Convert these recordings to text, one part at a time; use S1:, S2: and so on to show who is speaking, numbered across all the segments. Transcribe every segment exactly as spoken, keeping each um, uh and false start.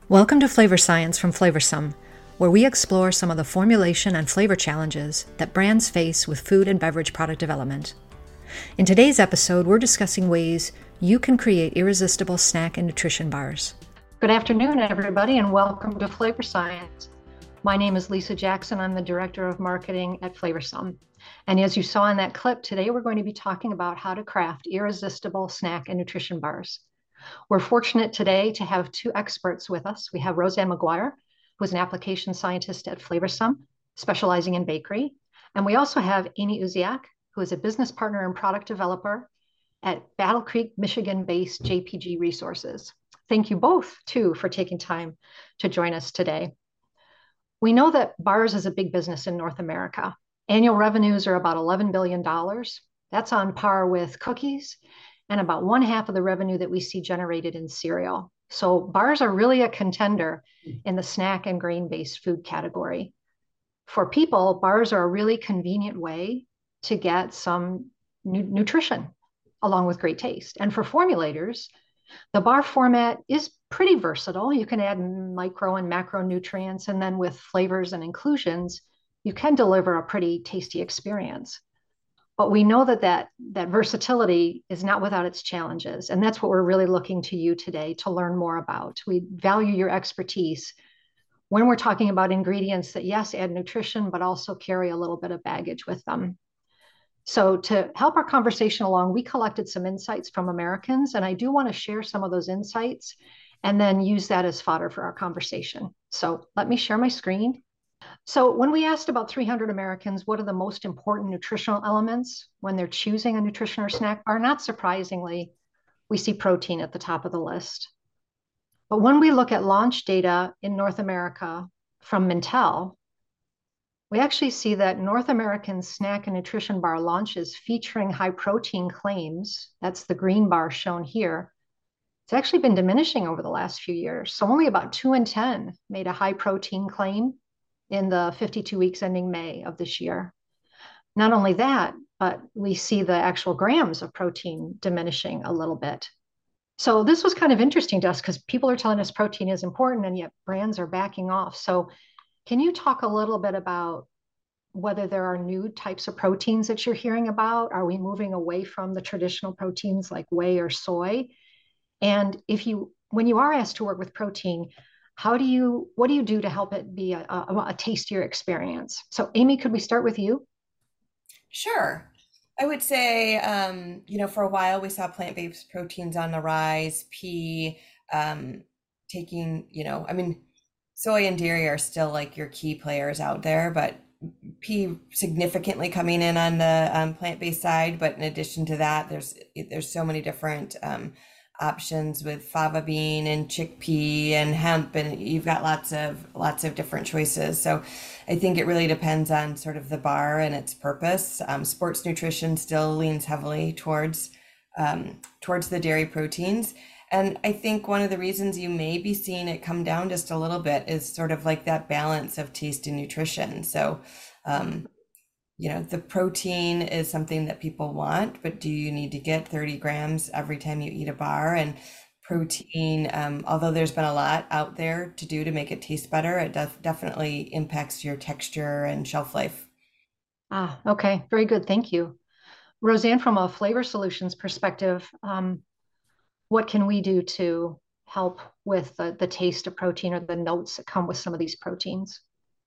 S1: Welcome to Flavor Science from Flavorsome, where we explore some of the formulation and flavor challenges that brands face with food and beverage product development. In today's episode, we're discussing ways you can create irresistible snack and nutrition bars.
S2: Good afternoon, everybody, and welcome to Flavor Science. My name is Lisa Jackson. I'm the Director of Marketing at Flavorsome. And as you saw in that clip, today we're going to be talking about how to craft irresistible snack and nutrition bars. We're fortunate today to have two experts with us. We have Roseanne McGuire, who is an application scientist at Flavorsome, specializing in bakery. And we also have Amy Uziak, who is a business partner and product developer at Battle Creek, Michigan-based J P G Resources. Thank you both, too, for taking time to join us today. We know that bars is a big business in North America. Annual revenues are about eleven billion dollars. That's on par with cookies and about one half of the revenue that we see generated in cereal. So bars are really a contender in the snack and grain-based food category. For people, bars are a really convenient way to get some nu- nutrition along with great taste. And for formulators, the bar format is pretty versatile. You can add micro and macronutrients, and then with flavors and inclusions, you can deliver a pretty tasty experience. But we know that, that that versatility is not without its challenges. And that's what we're really looking to you today to learn more about. We value your expertise when we're talking about ingredients that, yes, add nutrition, but also carry a little bit of baggage with them. So to help our conversation along, we collected some insights from Americans, and I do want to share some of those insights and then use that as fodder for our conversation. So let me share my screen. So when we asked about three hundred Americans, what are the most important nutritional elements when they're choosing a nutrition or snack bar, not surprisingly, we see protein at the top of the list. But when we look at launch data in North America from Mintel, we actually see that North American snack and nutrition bar launches featuring high protein claims, that's the green bar shown here, it's actually been diminishing over the last few years. So only about two in ten made a high protein claim in the fifty-two weeks ending May of this year. Not only that, but we see the actual grams of protein diminishing a little bit. So this was kind of interesting to us because people are telling us protein is important and yet brands are backing off. So can you talk a little bit about whether there are new types of proteins that you're hearing about? Are we moving away from the traditional proteins like whey or soy? And if you, when you are asked to work with protein, how do you, what do you do to help it be a, a, a tastier experience? So Amy, could we start with you?
S3: Sure. I would say, um, you know, for a while we saw plant-based proteins on the rise, pea, um, taking, you know, I mean, soy and dairy are still like your key players out there, but pea significantly coming in on the um, plant-based side. But in addition to that, there's there's so many different um, options with fava bean and chickpea and hemp, and you've got lots of lots of different choices. So I think it really depends on sort of the bar and its purpose. Um, sports nutrition still leans heavily towards um, towards the dairy proteins. And I think one of the reasons you may be seeing it come down just a little bit is sort of like that balance of taste and nutrition. So um, you know, the protein is something that people want, but do you need to get thirty grams every time you eat a bar? And protein, um, although there's been a lot out there to do to make it taste better, it def- definitely impacts your texture and shelf life.
S2: Ah, okay, very good, thank you. Roseanne, from a flavor solutions perspective, um, what can we do to help with the, the taste of protein or the notes that come with some of these proteins?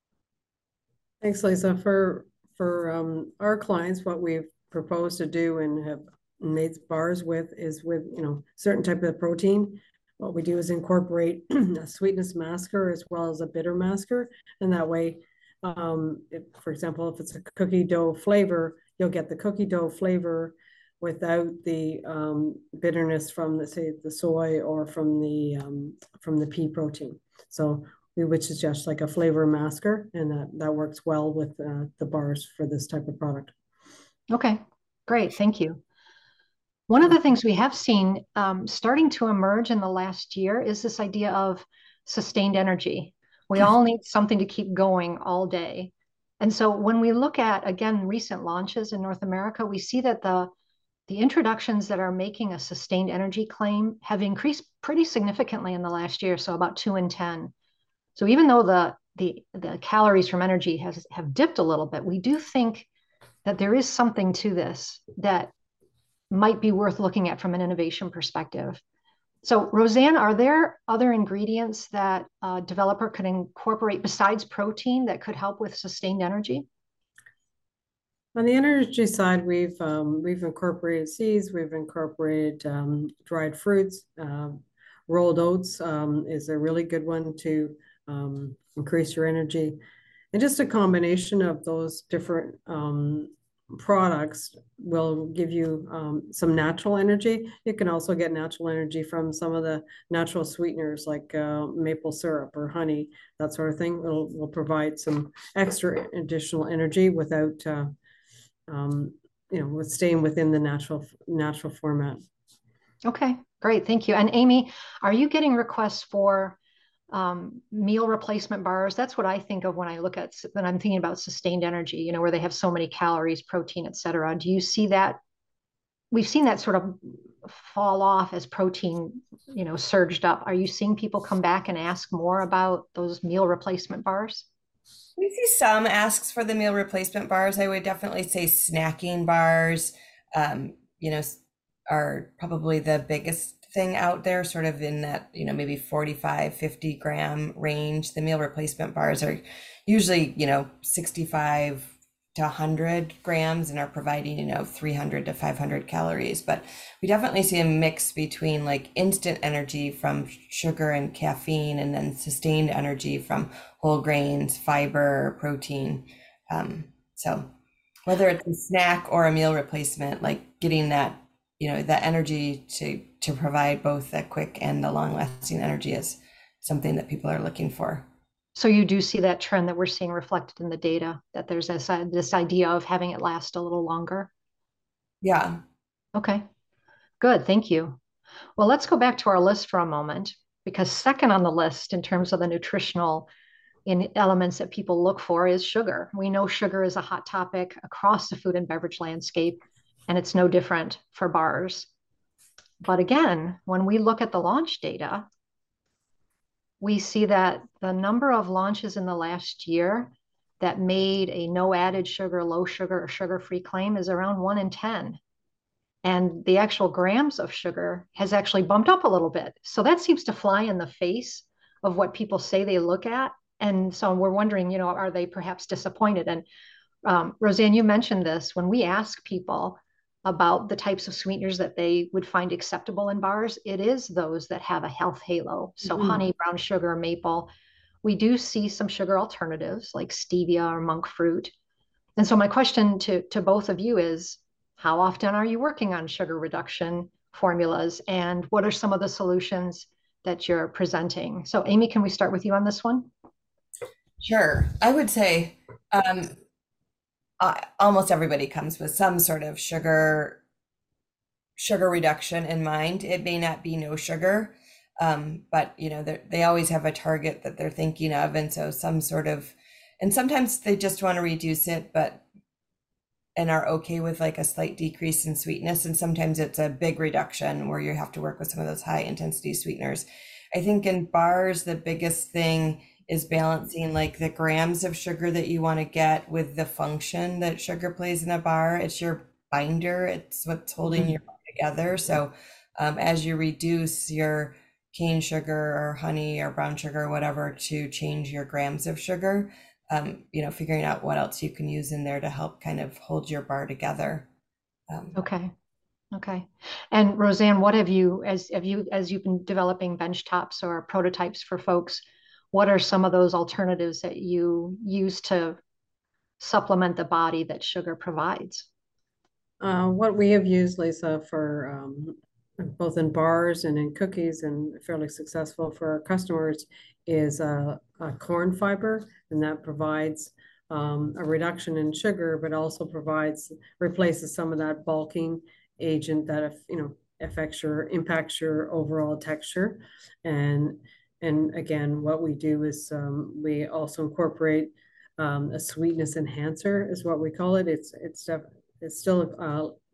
S4: Thanks, Lisa. For for um, our clients, what we've proposed to do and have made bars with is with, you know, certain type of protein. What we do is incorporate a sweetness masker as well as a bitter masker. And that way, um, if, for example, if it's a cookie dough flavor, you'll get the cookie dough flavor without the um, bitterness from the, say, the soy or from the um, from the pea protein. So we would suggest like a flavor masker, and that, that works well with uh, the bars for this type of product.
S2: Okay, great, thank you. One of the things we have seen um, starting to emerge in the last year is this idea of sustained energy. We all need something to keep going all day. And so when we look at, again, recent launches in North America, we see that the the introductions that are making a sustained energy claim have increased pretty significantly in the last year, so about two in ten. So even though the the, the calories from energy has have dipped a little bit, we do think that there is something to this that might be worth looking at from an innovation perspective. So, Roseanne, are there other ingredients that a developer could incorporate besides protein that could help with sustained energy?
S4: On the energy side, we've um, we've incorporated seeds, we've incorporated um, dried fruits. Um, rolled oats um, is a really good one to um, increase your energy, and just a combination of those different um, products will give you um, some natural energy. You can also get natural energy from some of the natural sweeteners like uh, maple syrup or honey, that sort of thing. Will will provide some extra additional energy without uh, um, you know, with staying within the natural natural format.
S2: Okay, great, thank you. And Amy, are you getting requests for um, meal replacement bars? That's what I think of when I look at when I'm thinking about sustained energy. You know, where they have so many calories, protein, et cetera. Do you see that? We've seen that sort of fall off as protein, you know, surged up. Are you seeing people come back and ask more about those meal replacement bars?
S3: We see some asks for the meal replacement bars. I would definitely say snacking bars, um, you know, are probably the biggest thing out there, sort of in that, you know, maybe forty-five, fifty gram range. The meal replacement bars are usually, you know, sixty-five to one hundred grams and are providing, you know, three hundred to five hundred calories. But we definitely see a mix between like instant energy from sugar and caffeine, and then sustained energy from whole grains, fiber, protein. Um, so whether it's a snack or a meal replacement, like getting that, you know, that energy to to provide both the quick and the long lasting energy is something that people are looking for.
S2: So you do see that trend that we're seeing reflected in the data, that there's this, uh, this idea of having it last a little longer.
S3: Yeah.
S2: Okay, good, thank you. Well, let's go back to our list for a moment, because second on the list in terms of the nutritional in elements that people look for is sugar. We know sugar is a hot topic across the food and beverage landscape, and it's no different for bars. But again, when we look at the launch data, we see that the number of launches in the last year that made a no added sugar, low sugar, or sugar-free claim is around one in ten. And the actual grams of sugar has actually bumped up a little bit. So that seems to fly in the face of what people say they look at. And so we're wondering, you know, are they perhaps disappointed? And um, Roseanne, you mentioned this. When we ask people about the types of sweeteners that they would find acceptable in bars, it is those that have a health halo. So mm-hmm. honey, brown sugar, maple. We do see some sugar alternatives like stevia or monk fruit. And so my question to, to both of you is, how often are you working on sugar reduction formulas? And what are some of the solutions that you're presenting? So Amy, can we start with you on this one?
S3: Sure. I would say um, uh, almost everybody comes with some sort of sugar sugar reduction in mind. It may not be no sugar, um, but you know, they always have a target that they're thinking of. And so some sort of, and sometimes they just want to reduce it, but and are okay with like a slight decrease in sweetness. And sometimes it's a big reduction where you have to work with some of those high intensity sweeteners. I think in bars, the biggest thing is balancing like the grams of sugar that you want to get with the function that sugar plays in a bar. It's your binder. It's what's holding mm-hmm. your bar together. So um, as you reduce your cane sugar or honey or brown sugar or whatever to change your grams of sugar, Um, you know, figuring out what else you can use in there to help kind of hold your bar together. Um,
S2: okay. Okay. And Roseanne, what have you, as have you, as you've been developing bench tops or prototypes for folks, what are some of those alternatives that you use to supplement the body that sugar provides?
S4: Uh, what we have used, Lisa, for um, both in bars and in cookies and fairly successful for our customers is a, a corn fiber, and that provides um, a reduction in sugar, but also provides, replaces some of that bulking agent that, if, you know, affects your, impacts your overall texture. And, and again, what we do is um, we also incorporate um, a sweetness enhancer is what we call it. It's, it's, it's still uh,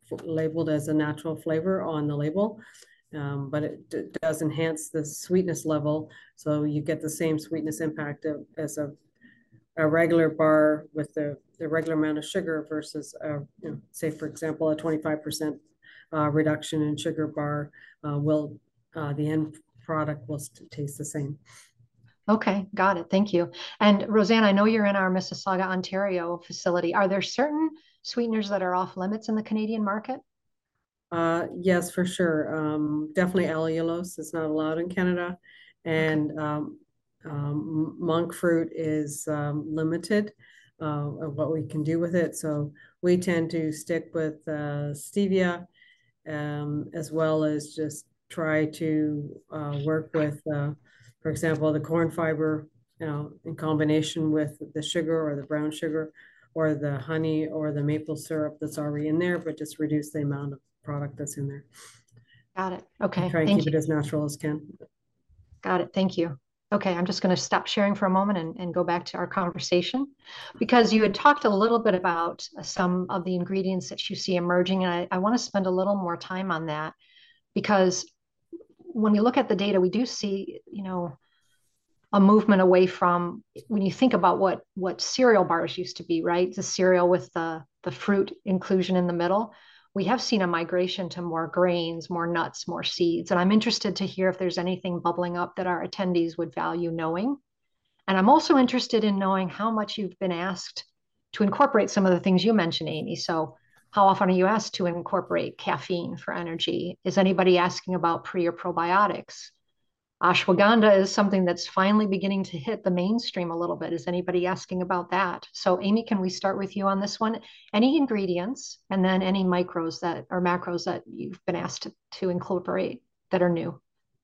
S4: labeled as a natural flavor on the label. Um, but it d- does enhance the sweetness level. So you get the same sweetness impact of, as a, a regular bar with the, the regular amount of sugar versus, a, you know, say, for example, a twenty-five percent uh, reduction in sugar bar uh, will, uh, the end product will taste the same.
S2: Okay, got it. Thank you. And Roseanne, I know you're in our Mississauga, Ontario facility. Are there certain sweeteners that are off limits in the Canadian market?
S4: Uh, yes, for sure. Um, definitely allulose is not allowed in Canada,
S2: Okay.
S4: and um, um, monk fruit is um, limited uh, of what we can do with it. So we tend to stick with uh, stevia, um, as well as just try to uh, work with, uh, for example, the corn fiber, you know, in combination with the sugar or the brown sugar or the honey or the maple syrup that's already in there, but just reduce the amount of product that's in there.
S2: Got it.
S4: And
S2: Okay.
S4: try and
S2: Thank
S4: keep
S2: you.
S4: it as natural as can.
S2: Got it. Thank you. Okay, I'm just going to stop sharing for a moment and, and go back to our conversation because you had talked a little bit about some of the ingredients that you see emerging. And I, I want to spend a little more time on that because when we look at the data, we do see, you know, a movement away from when you think about what what cereal bars used to be, right? The cereal with the the fruit inclusion in the middle. We have seen a migration to more grains, more nuts, more seeds. And I'm interested to hear if there's anything bubbling up that our attendees would value knowing. And I'm also interested in knowing how much you've been asked to incorporate some of the things you mentioned, Amy. So how often are you asked to incorporate caffeine for energy? Is anybody asking about pre or probiotics? Ashwagandha is something that's finally beginning to hit the mainstream a little bit. Is anybody asking about that? So, Amy, can we start with you on this one? Any ingredients and then any micros that or macros that you've been asked to, to incorporate that are new?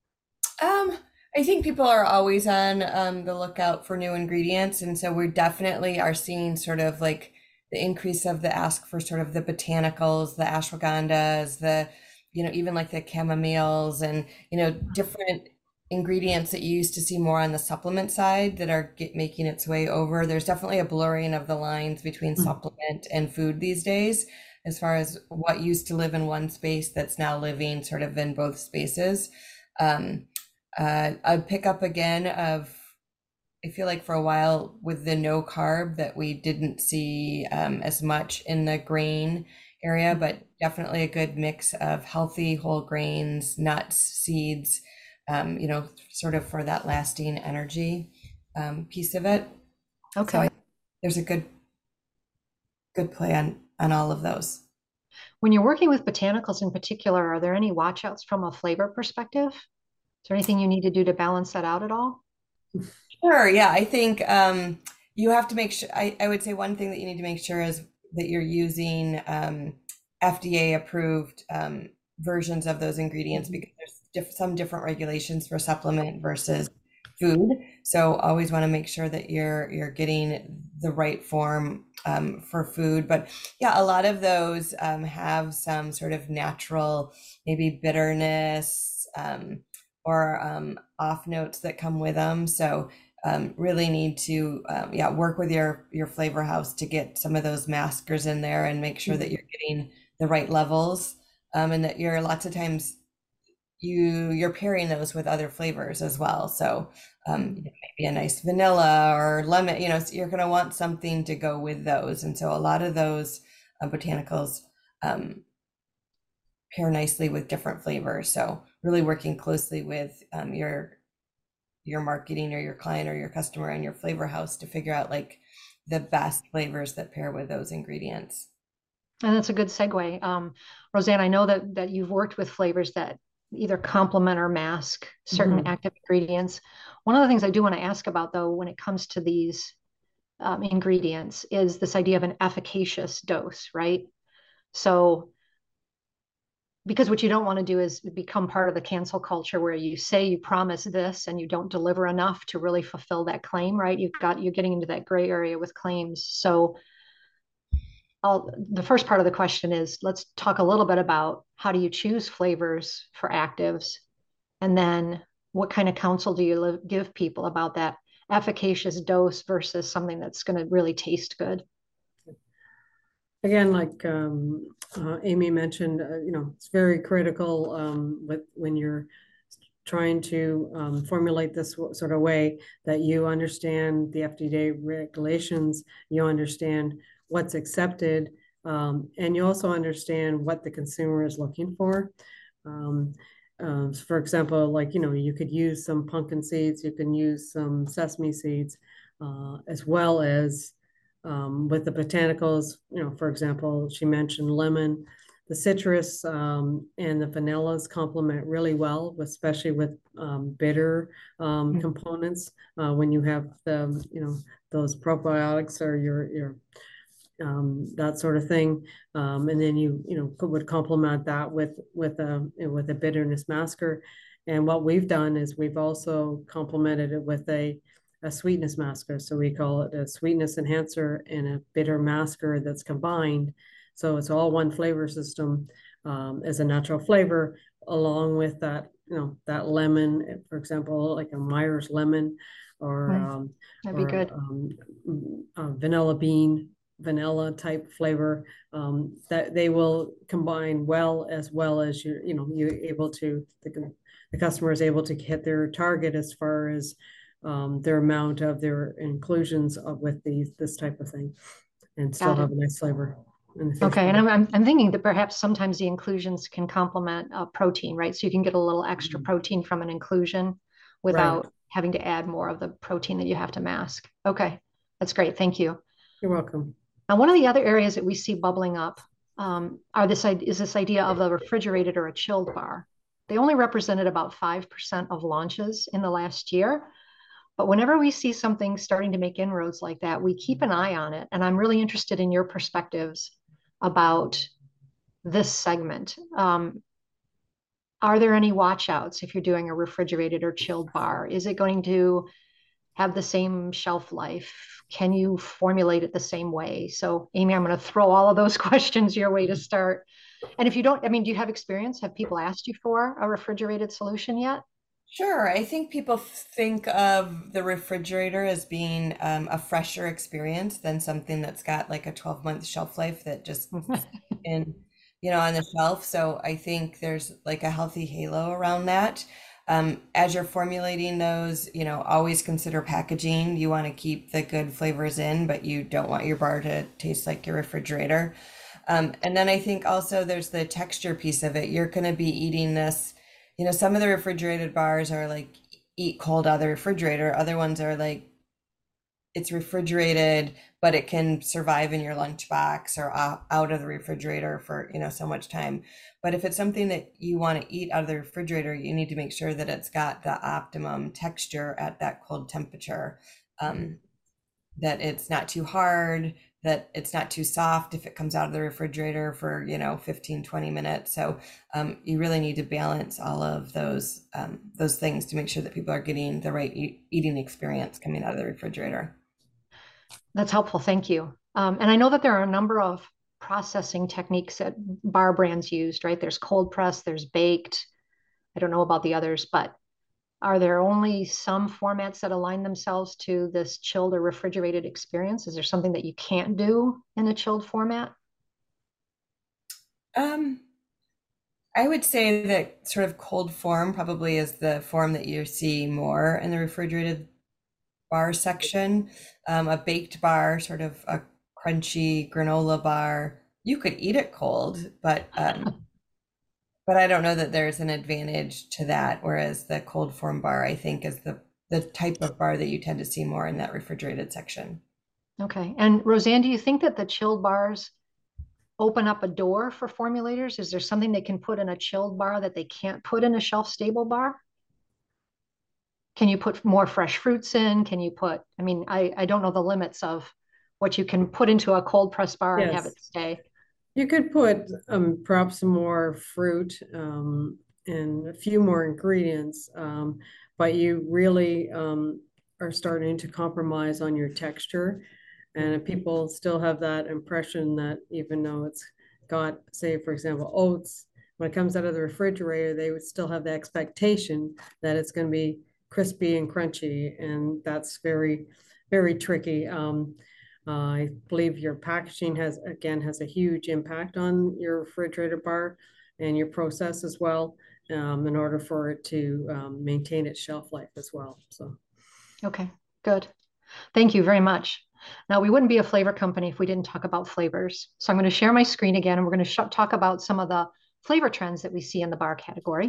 S3: Um, I think people are always on um, the lookout for new ingredients, and so we definitely are seeing sort of like the increase of the ask for sort of the botanicals, the ashwagandhas, the you know even like the chamomiles, and you know different ingredients that you used to see more on the supplement side that are get, making its way over. There's definitely a blurring of the lines between
S4: Mm.
S3: supplement and food these days, as far as what used to live in one space that's now living sort of in both spaces. Um, uh, a pickup again of, I feel like for a while with the no carb that we didn't see um, as much in the grain area, but definitely a good mix of healthy whole grains, nuts, seeds, um, you know, sort of for that lasting energy um, piece of it.
S2: Okay.
S3: So I, there's a good, good play on, on all of those.
S2: When you're working with botanicals in particular, are there any watch outs from a flavor perspective? Is there anything you need to do to balance that out at all?
S3: Sure. Yeah. I think um, you have to make sure, I, I would say one thing that you need to make sure is that you're using um, F D A approved um, versions of those ingredients, because there's diff some different regulations for supplement versus food. So always want to make sure that you're you're getting the right form um, for food. But yeah, a lot of those um, have some sort of natural, maybe bitterness um, or um, off notes that come with them. So um, really need to um, yeah work with your your flavor house to get some of those maskers in there and make sure that you're getting the right levels, um, and that you're lots of times you you're pairing those with other flavors as well. So um, you know, maybe a nice vanilla or lemon, you know, so you're going to want something to go with those. And so a lot of those uh, botanicals um, pair nicely with different flavors. So really working closely with um, your your marketing or your client or your customer and your flavor house to figure out like the best flavors that pair with those ingredients.
S2: And that's a good segue. Um, Roseanne, I know that that you've worked with flavors that either complement or mask certain
S4: Mhm.
S2: active ingredients. One of the things I do want to ask about, though, when it comes to these um, ingredients, is this idea of an efficacious dose, right? So, because what you don't want to do is become part of the cancel culture where you say you promise this and you don't deliver enough to really fulfill that claim, right? You've got you're getting into that gray area with claims. So I'll, the first part of the question is let's talk a little bit about how do you choose flavors for actives, and then what kind of counsel do you live, give people about that efficacious dose versus something that's going to really taste good?
S4: Again, like um, uh, Amy mentioned, uh, you know, it's very critical um, with when you're trying to um, formulate this sort of way that you understand the F D A regulations, you understand what's accepted, um, and you also understand what the consumer is looking for. Um, um, for example, like, you know, you could use some pumpkin seeds, you can use some sesame seeds, uh, as well as um, with the botanicals, you know, for example, she mentioned lemon. The citrus um, and the vanillas complement really well, especially with um, bitter um, components. Uh, when you have the, you know, those probiotics or your your um, that sort of thing, um, and then you you know would complement that with with a with a bitterness masker. And what we've done is we've also complemented it with a a sweetness masker. So we call it a sweetness enhancer and a bitter masker that's combined. So it's all one flavor system um, as a natural flavor, along with that, you know, that lemon, for example, like a Myers lemon, or
S2: Mm,
S4: um,
S2: that'd be
S4: or
S2: good.
S4: um, uh, vanilla bean, vanilla type flavor. Um, that they will combine well, as well as you, you know, you're able to the, the customer is able to hit their target as far as um, their amount of their inclusions of with these this type of thing, and still
S2: Got it.
S4: have a nice flavor in the fish
S2: Okay, and
S4: bowl.
S2: I'm, I'm I'm thinking that perhaps sometimes the inclusions can complement uh, protein, right? So you can get a little extra protein from an inclusion
S4: Right.
S2: without having to add more of the protein that you have to mask. Okay, that's great. Thank you.
S4: You're welcome.
S2: Now, one of the other areas that we see bubbling up um, are this is this idea of a refrigerated or a chilled bar. They only represented about five percent of launches in the last year. But whenever we see something starting to make inroads like that, we keep an eye on it. And I'm really interested in your perspectives about this segment. Um, are there any watchouts if you're doing a refrigerated or chilled bar? Is it going to have the same shelf life? Can you formulate it the same way? So, Amy, I'm going to throw all of those questions your way to start. And if you don't, I mean, do you have experience? Have people asked you for a refrigerated solution yet?
S3: Sure. I think people think of the refrigerator as being um, a fresher experience than something that's got like a twelve month shelf life that just in, you know, on the shelf. So I think there's like a healthy halo around that. Um, as you're formulating those, you know, always consider packaging. You want to keep the good flavors in, but you don't want your bar to taste like your refrigerator. Um, and then I think also there's the texture piece of it. You're going to be eating this, you know, some of the refrigerated bars are like eat cold out of the refrigerator. Other ones are like it's refrigerated, but it can survive in your lunchbox or out of the refrigerator for, you know, so much time. But if it's something that you want to eat out of the refrigerator, you need to make sure that it's got the optimum texture at that cold temperature. Um, that it's not too hard, that it's not too soft if it comes out of the refrigerator for, you know, fifteen, twenty minutes. So um, you really need to balance all of those um, those things to make sure that people are getting the right e- eating experience coming out of the refrigerator.
S2: That's helpful. Thank you. Um, and I know that there are a number of processing techniques that bar brands used, right? There's cold press, there's baked. I don't know about the others, but are there only some formats that align themselves to this chilled or refrigerated experience? Is there something that you can't do in a chilled format?
S3: Um, I would say that sort of cold form probably is the form that you see more in the refrigerated bar section. Um, a baked bar, sort of a crunchy granola bar, you could eat it cold, but um, but I don't know that there's an advantage to that. Whereas the cold form bar, I think, is the the type of bar that you tend to see more in that refrigerated section.
S2: Okay. And Roseanne, do you think that the chilled bars open up a door for formulators? Is there something they can put in a chilled bar that they can't put in a shelf stable bar? Can you put more fresh fruits in? Can you put, I mean, I, I don't know the limits of what you can put into a cold press bar and have
S4: Yes.
S2: it stay.
S4: You could put um, perhaps some more fruit um, and a few more ingredients, um, but you really um, are starting to compromise on your texture. And if people still have that impression that even though it's got, say, for example, oats, when it comes out of the refrigerator, they would still have the expectation that it's going to be crispy and crunchy. And that's very, very tricky. Um, Uh, I believe your packaging has, again, has a huge impact on your refrigerated bar and your process as well, um, in order for it to um, maintain its shelf life as well. So,
S2: Okay, good. Thank you very much. Now, we wouldn't be a flavor company if we didn't talk about flavors. So I'm going to share my screen again, and we're going to talk about some of the flavor trends that we see in the bar category.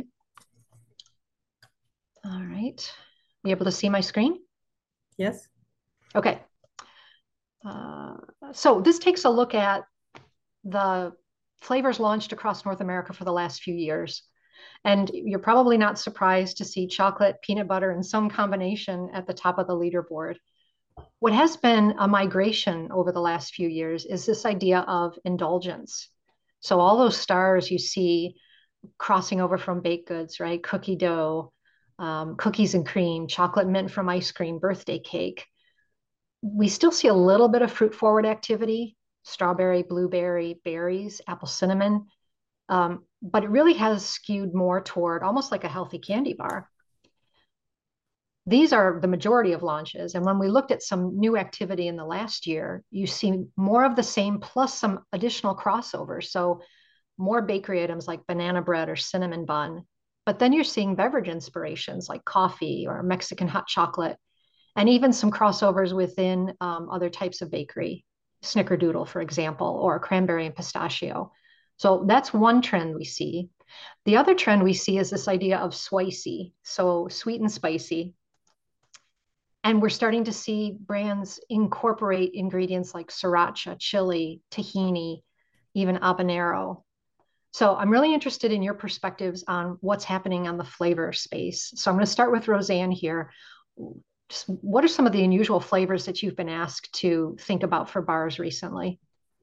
S2: All right. You able to see my screen?
S4: yes.
S2: Okay. Uh, so this takes a look at the flavors launched across North America for the last few years. And you're probably not surprised to see chocolate, peanut butter, and some combination at the top of the leaderboard. What has been a migration over the last few years is this idea of indulgence. So all those stars you see crossing over from baked goods, right? Cookie dough, um, cookies and cream, chocolate mint from ice cream, birthday cake. We still see a little bit of fruit forward activity, strawberry, blueberry, berries, apple cinnamon, um, but it really has skewed more toward almost like a healthy candy bar. These are the majority of launches. And when we looked at some new activity in the last year, you see more of the same plus some additional crossovers. So more bakery items like banana bread or cinnamon bun. But then you're seeing beverage inspirations like coffee or Mexican hot chocolate, and even some crossovers within um, other types of bakery, snickerdoodle, for example, or cranberry and pistachio. So that's one trend we see. The other trend we see is this idea of spicy, so sweet and spicy. And we're starting to see brands incorporate ingredients like sriracha, chili, tahini, even habanero. So I'm really interested in your perspectives on what's happening on the flavor space. So I'm going to start with Roseanne here. Just what are some of the unusual flavors that you've been asked to think about for bars recently?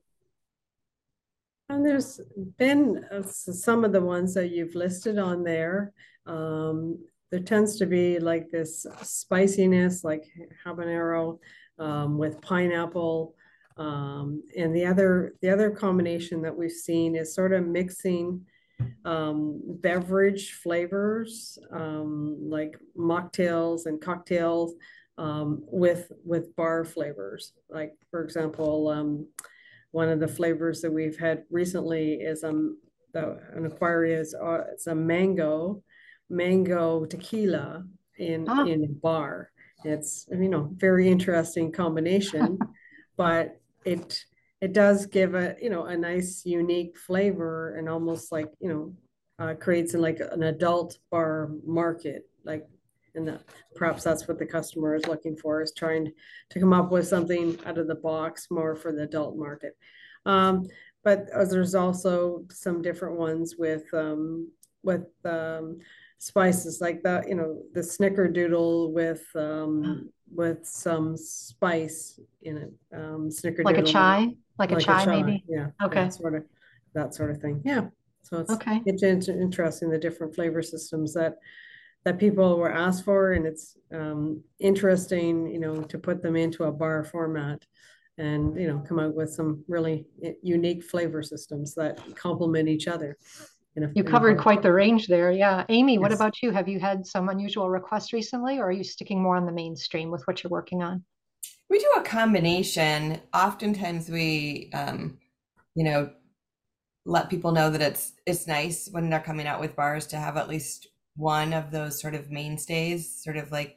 S4: And there's been uh, some of the ones that you've listed on there. Um, there tends to be like this spiciness, like habanero um, with pineapple. Um, and the other the other combination that we've seen is sort of mixing um, beverage flavors, um, like mocktails and cocktails, um, with with bar flavors. Like for example, um, one of the flavors that we've had recently is um the an Aquaria is uh, it's a mango mango tequila in
S2: Ah,
S4: in a bar. It's, you know, very interesting combination, but it it does give a, you know, a nice unique flavor, and almost like, you know, uh, creates in like an adult bar market, like, and that perhaps that's what the customer is looking for, is trying to come up with something out of the box more for the adult market. Um, but there's also some different ones with um, with um, spices like that, you know, the snickerdoodle with um, with some spice in it. Um,
S2: like a
S4: snickerdoodle,
S2: chai, like a
S4: like a
S2: chai,
S4: chai,
S2: maybe.
S4: yeah, yeah,
S2: Okay.
S4: sort of that sort of thing. Yeah. So it's
S2: Okay.
S4: it's interesting, the different flavor systems that that people were asked for, and it's um, interesting, you know, to put them into a bar format and, you know, come out with some really unique flavor systems that complement each other in a,
S2: You
S4: in a
S2: covered
S4: bar.
S2: quite the range there. Yeah. Amy, what
S4: Yes.
S2: about you? Have you had some unusual requests recently, or are you sticking more on the mainstream with what you're working on?
S3: We do a combination. Oftentimes we, um, you know, let people know that it's it's nice when they're coming out with bars to have at least one of those sort of mainstays, sort of like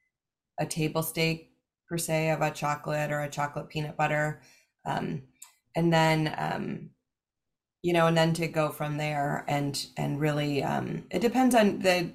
S3: a table stake per se of a chocolate or a chocolate peanut butter. Um, and then um, you know, and then to go from there, and and really um, it depends on the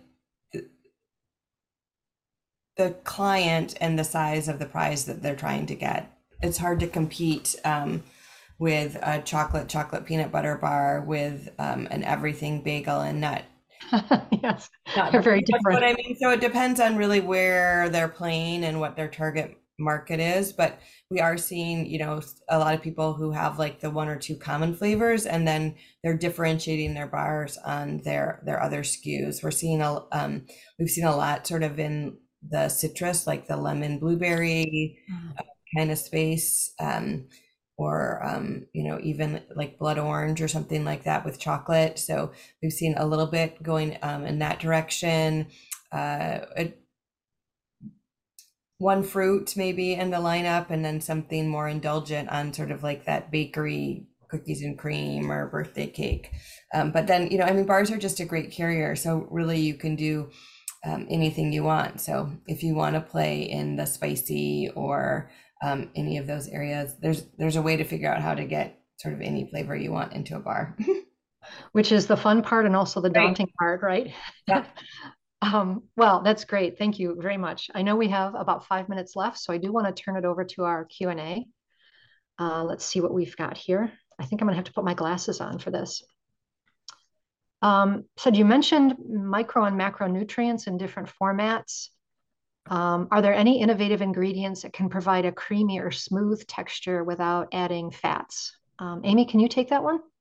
S3: the client and the size of the prize that they're trying to get. It's hard to compete um, with a chocolate chocolate peanut butter bar with um, an everything bagel and nut.
S2: Yes,
S3: Not
S2: they're very
S3: what
S2: different.
S3: I mean. So it depends on really where they're playing and what their target market is. But we are seeing, you know, a lot of people who have like the one or two common flavors, and then they're differentiating their bars on their their other S K Us. We're seeing a um, we've seen a lot sort of in the citrus, like the lemon blueberry uh, kind of space. Um, or um, you know, even like blood orange or something like that with chocolate. So we've seen a little bit going um, in that direction. Uh, it, one fruit maybe in the lineup, and then something more indulgent on sort of like that bakery cookies and cream or birthday cake. Um, but then, you know, I mean, bars are just a great carrier. So really you can do um, anything you want. So if you want to play in the spicy or um, any of those areas, there's there's a way to figure out how to get sort of any flavor you want into a bar.
S2: Which is the fun part and also the daunting right. part, right?
S3: Yeah.
S2: um, well, that's great. Thank you very much. I know we have about five minutes left, so I do want to turn it over to our Q and A. Uh, let's see what we've got here. I think I'm going to have to put my glasses on for this. Um, so you mentioned micro and macronutrients in different formats. Um, are there any innovative ingredients that can provide a creamy or smooth texture without adding fats? Um, Amy, can you take that one?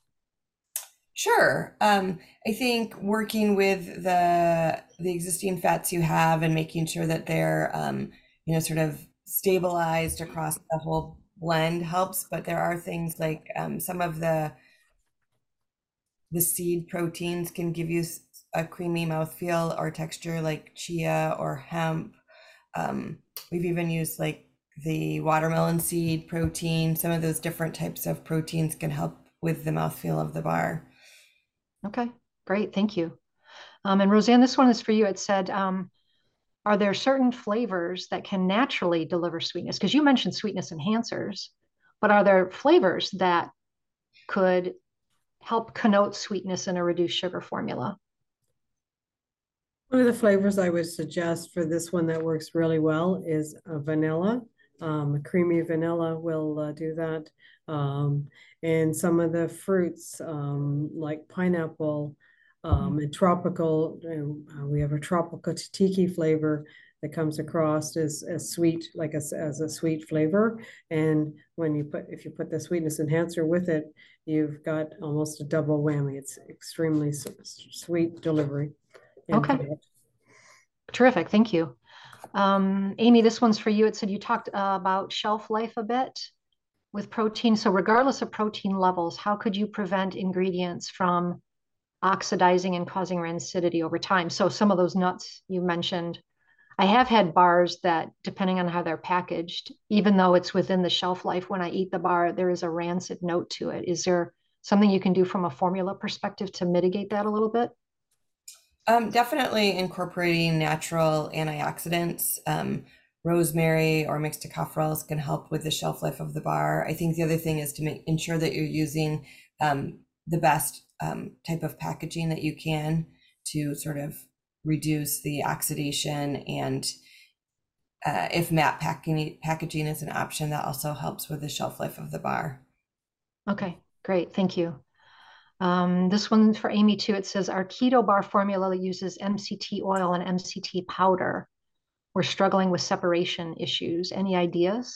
S3: Sure. Um, I think working with the the existing fats you have and making sure that they're um, you know, sort of stabilized across the whole blend helps. But there are things like um, some of the the seed proteins can give you a creamy mouthfeel or texture, like chia or hemp. Um, we've even used like the watermelon seed protein. Some of those different types of proteins can help with the mouthfeel of the bar.
S2: Okay, great. Thank you. Um, and Roseanne, this one is for you. It said, um, are there certain flavors that can naturally deliver sweetness? Because you mentioned sweetness enhancers, but are there flavors that could help connote sweetness in a reduced sugar formula?
S4: One of the flavors I would suggest for this one that works really well is uh, vanilla. Um, a creamy vanilla will uh, do that. Um, and some of the fruits um, like pineapple um, and tropical, uh, we have a tropical tiki flavor that comes across as, as sweet, like a, as a sweet flavor. And when you put, if you put the sweetness enhancer with it, you've got almost a double whammy. It's extremely sweet delivery.
S2: Okay. Product. Terrific. Thank you. Um, Amy, this one's for you. It said you talked uh, about shelf life a bit with protein. So regardless of protein levels, how could you prevent ingredients from oxidizing and causing rancidity over time? So some of those nuts you mentioned, I have had bars that, depending on how they're packaged, even though it's within the shelf life, when I eat the bar, there is a rancid note to it. Is there something you can do from a formula perspective to mitigate that a little bit?
S3: Um, definitely incorporating natural antioxidants. Um, rosemary or mixed tocopherols can help with the shelf life of the bar. I think the other thing is to make ensure that you're using um, the best um, type of packaging that you can to sort of reduce the oxidation. And uh, if matte packing, packaging is an option, that also helps with the shelf life of the bar.
S2: Okay, great. Thank you. Um, this one's for Amy too. It says our keto bar formula uses M C T oil and M C T powder. We're struggling with separation issues. Any ideas?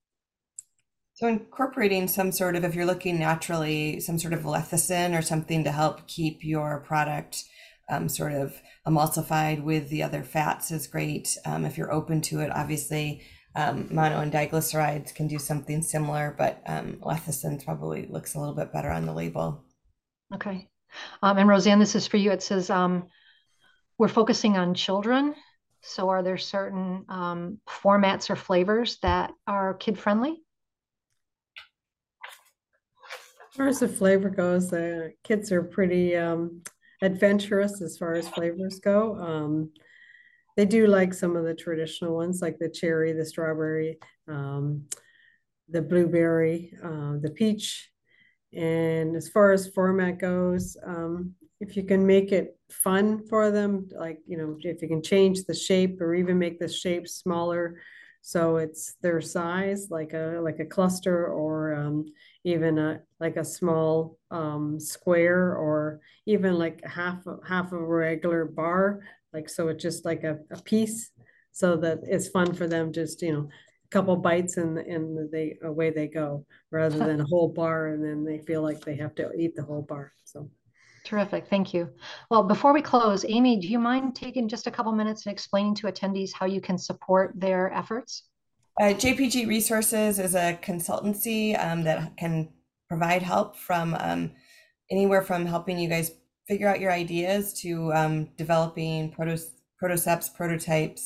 S3: So incorporating some sort of, if you're looking naturally, some sort of lecithin or something to help keep your product um, sort of emulsified with the other fats is great. Um, if you're open to it, obviously um, mono and diglycerides can do something similar, but um, lecithin probably looks a little bit better on the label.
S2: Okay. Um, and Roseanne, this is for you. It says, um, we're focusing on children. So are there certain um, formats or flavors that are kid friendly?
S4: As far as the flavor goes, the kids are pretty um, adventurous as far as flavors go. Um, they do like some of the traditional ones, like the cherry, the strawberry, um, the blueberry, uh, the peach. And as far as format goes, um, if you can make it fun for them, like, you know, if you can change the shape or even make the shape smaller so it's their size, like a like a cluster, or um, even a like a small um, square, or even like half half of a regular bar, like so it's just like a, a piece, so that it's fun for them, just, you know, couple bites and and they away they go, rather than a whole bar and then they feel like they have to eat the whole bar. So
S2: terrific, thank you. Well, before we close, Amy, do you mind taking just a couple minutes and explaining to attendees how you can support their efforts?
S3: Uh, J P G Resources is a consultancy um, that can provide help from um, anywhere from helping you guys figure out your ideas to um, developing proto prototypes, prototypes,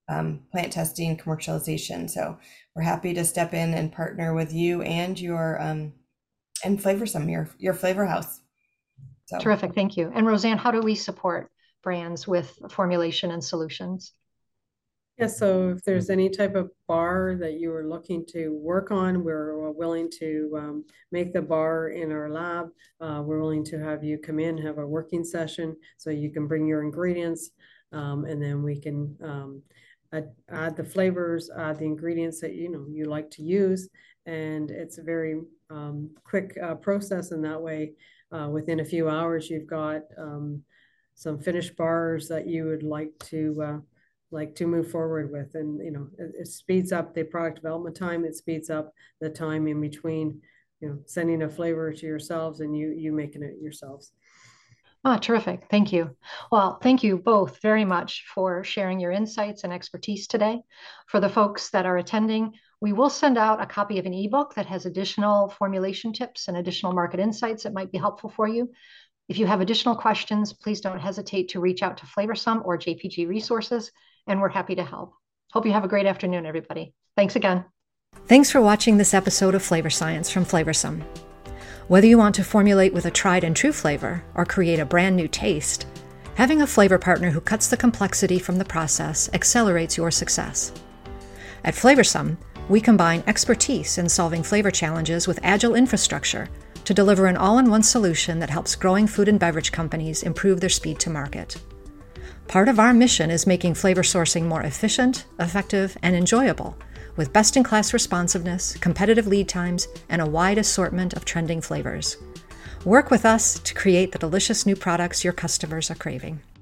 S3: um, plant testing, commercialization. So we're happy to step in and partner with you and your um, and Flavorsome, your your flavor house.
S2: So. Terrific, thank you. And Roseanne, how do we support brands with formulation and solutions?
S4: Yeah, so if there's any type of bar that you are looking to work on, we're willing to um, make the bar in our lab. Uh, we're willing to have you come in, have a working session, so you can bring your ingredients, um, and then we can um, add, add the flavors, add the ingredients that you know you like to use, and it's a very um, quick uh, process. And that way, uh, within a few hours, you've got um, some finished bars that you would like to. Uh, like to move forward with. And, you know, it, it speeds up the product development time. It speeds up the time in between, you know, sending a flavor to yourselves and you, you making it yourselves.
S2: Oh, terrific. Thank you. Well, thank you both very much for sharing your insights and expertise today. For the folks that are attending, we will send out a copy of an ebook that has additional formulation tips and additional market insights that might be helpful for you. If you have additional questions, please don't hesitate to reach out to Flavorsome or J P G Resources, and we're happy to help. Hope you have a great afternoon, everybody. Thanks again.
S1: Thanks for watching this episode of Flavor Science from Flavorsome. Whether you want to formulate with a tried and true flavor or create a brand new taste, having a flavor partner who cuts the complexity from the process accelerates your success. At Flavorsome, we combine expertise in solving flavor challenges with agile infrastructure to deliver an all-in-one solution that helps growing food and beverage companies improve their speed to market. Part of our mission is making flavor sourcing more efficient, effective, and enjoyable, with best-in-class responsiveness, competitive lead times, and a wide assortment of trending flavors. Work with us to create the delicious new products your customers are craving.